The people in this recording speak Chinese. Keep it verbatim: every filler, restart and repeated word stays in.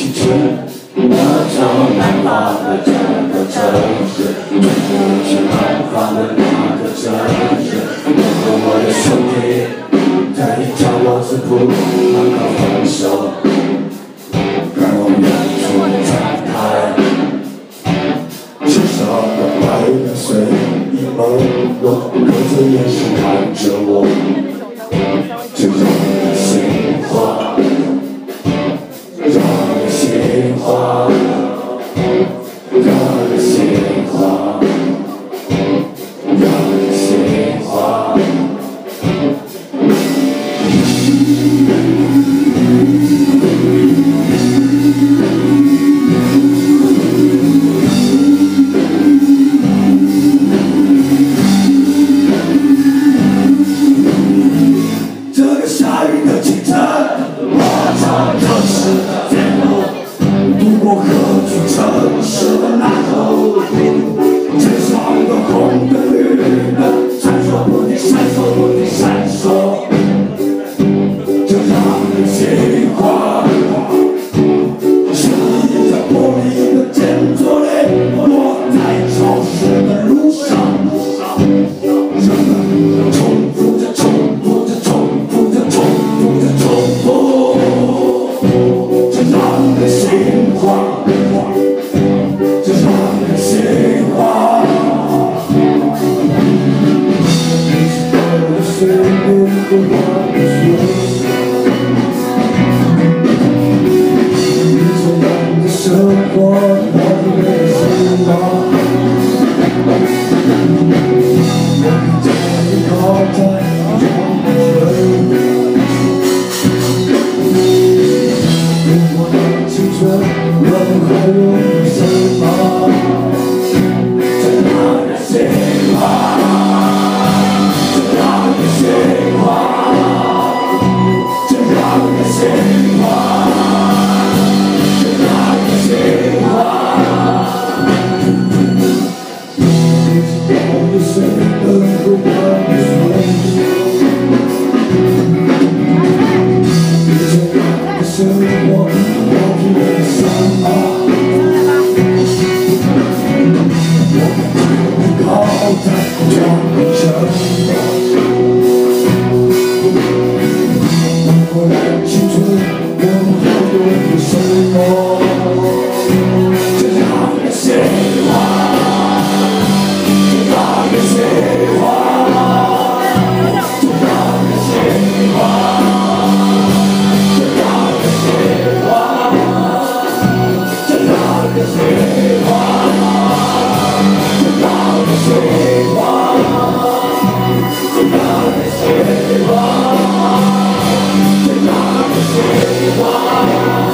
青春，我从南方的这个城市，奔赴去南方的那个城市，我和我的兄弟在一条路子铺门口分手，看我远处的站台，至少我快两岁，一朦胧，隔着眼神看着我，就让你心花。让人心花，让人心花，让人心花。这个下雨的清晨，我唱城市的街路，渡过河去城市的那头，街上的红灯绿灯，闪烁不停，闪烁不停，闪烁，这让人心花。是你在玻璃的尖座里，我在潮湿的路上，人们重复着，重复着，重复着，重复着，重复，这让人心花，这让人心花。我的岁月和我的岁你这样的生活，我的心花。我跟着你靠在永远，用我的青春，我还有什么？这让人心花，这让人心花，这让人心花，这让人心花。有谁能够把你说？你这样的生活，我凭什么？我们靠在这城市，如果让青春，我们要有什么？这让人心花。让人心花，这让人心花，这让人心花，这让人心花，这让人心花，这让人心花，这让人心花。